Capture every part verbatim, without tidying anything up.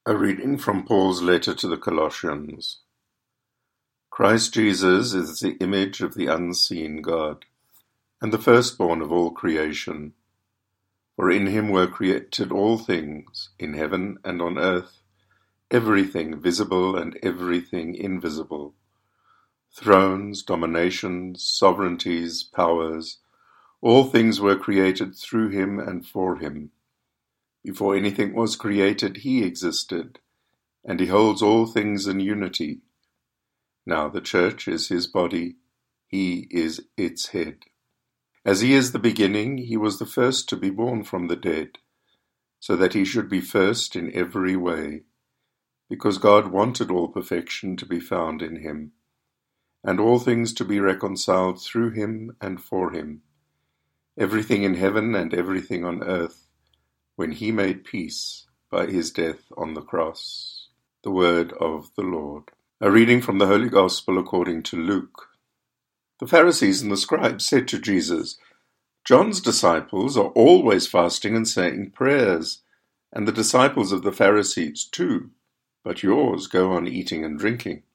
A reading from Paul's letter to the Colossians. Christ Jesus is the image of the unseen God, and the firstborn of all creation. For in him were created all things, in heaven and on earth, everything visible and everything invisible, thrones, dominations, sovereignties, powers, all things were created through him and for him. Before anything was created, he existed, and he holds all things in unity. Now the church is his body, he is its head. As he is the beginning, he was the first to be born from the dead, so that he should be first in every way, because God wanted all perfection to be found in him, and all things to be reconciled through him and for him, everything in heaven and everything on earth, when he made peace by his death on the cross. The word of the Lord. A reading from the Holy Gospel according to Luke. The Pharisees and the scribes said to Jesus, "John's disciples are always fasting and saying prayers, and the disciples of the Pharisees too, but yours go on eating and drinking."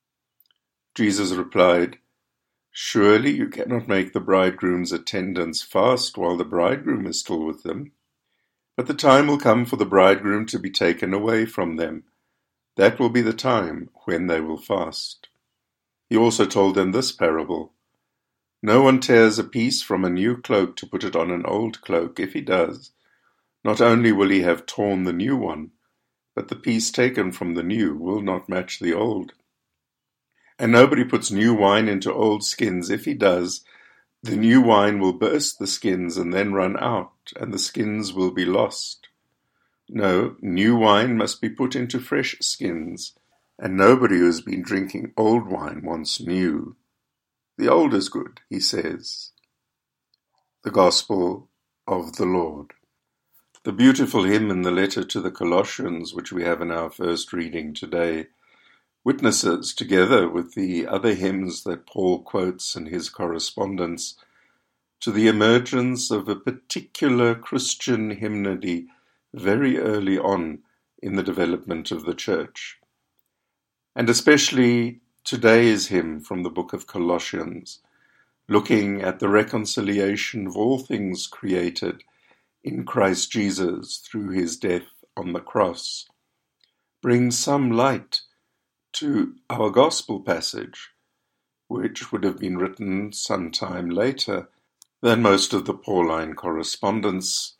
Jesus replied, "Surely you cannot make the bridegroom's attendants fast while the bridegroom is still with them. But the time will come for the bridegroom to be taken away from them. That will be the time when they will fast." He also told them this parable. "No one tears a piece from a new cloak to put it on an old cloak. If he does, not only will he have torn the new one, but the piece taken from the new will not match the old. And nobody puts new wine into old skins. If he does, the new wine will burst the skins and then run out, and the skins will be lost. No, new wine must be put into fresh skins, and nobody who has been drinking old wine wants new. The old is good," he says. The Gospel of the Lord. The beautiful hymn in the letter to the Colossians, which we have in our first reading today, witnesses, together with the other hymns that Paul quotes in his correspondence, to the emergence of a particular Christian hymnody very early on in the development of the church. And especially today's hymn from the book of Colossians, looking at the reconciliation of all things created in Christ Jesus through his death on the cross, brings some light to our gospel passage, which would have been written some time later than most of the Pauline correspondence.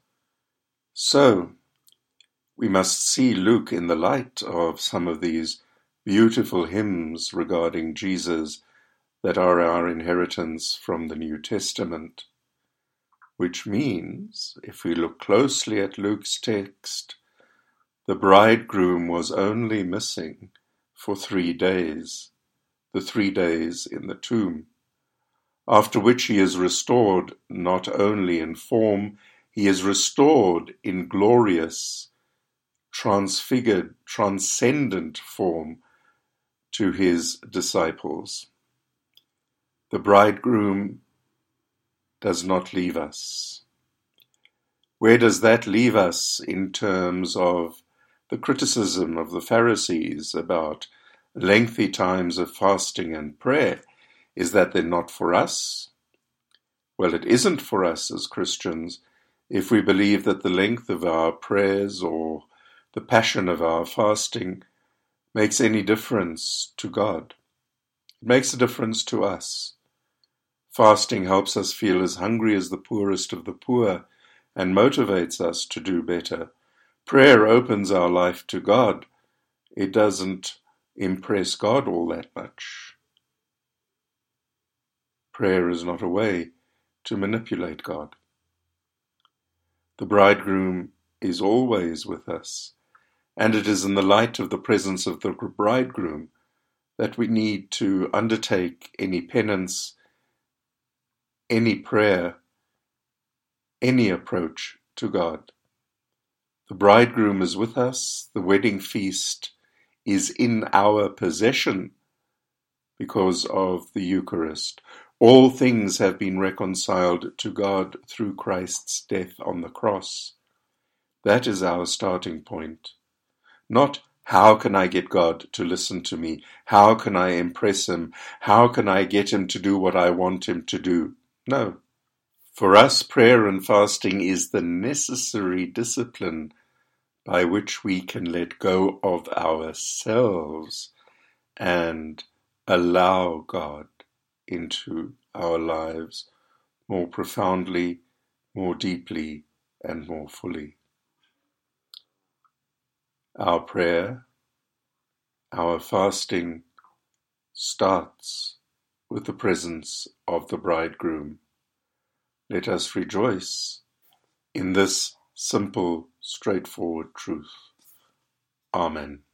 So, we must see Luke in the light of some of these beautiful hymns regarding Jesus that are our inheritance from the New Testament, which means, if we look closely at Luke's text, the bridegroom was only missing for three days, the three days in the tomb, after which he is restored not only in form, he is restored in glorious, transfigured, transcendent form to his disciples. The bridegroom does not leave us. Where does that leave us in terms of the criticism of the Pharisees about lengthy times of fasting and prayer? Is that they're not for us? Well, it isn't for us as Christians if we believe that the length of our prayers or the passion of our fasting makes any difference to God. It makes a difference to us. Fasting helps us feel as hungry as the poorest of the poor and motivates us to do better. Prayer opens our life to God. It doesn't impress God all that much. Prayer is not a way to manipulate God. The bridegroom is always with us, and it is in the light of the presence of the bridegroom that we need to undertake any penance, any prayer, any approach to God. The bridegroom is with us, the wedding feast is in our possession because of the Eucharist. All things have been reconciled to God through Christ's death on the cross. That is our starting point. Not, how can I get God to listen to me? How can I impress him? How can I get him to do what I want him to do? No. For us, prayer and fasting is the necessary discipline by which we can let go of ourselves and allow God into our lives more profoundly, more deeply, and more fully. Our prayer, our fasting starts with the presence of the bridegroom. Let us rejoice in this simple, straightforward truth. Amen.